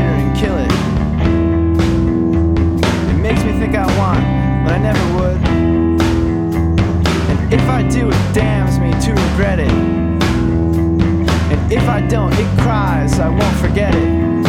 murder and kill it. It makes me think I want, but I never would. And if I do, it damns me to regret it. And if I don't, it cries, I won't forget it.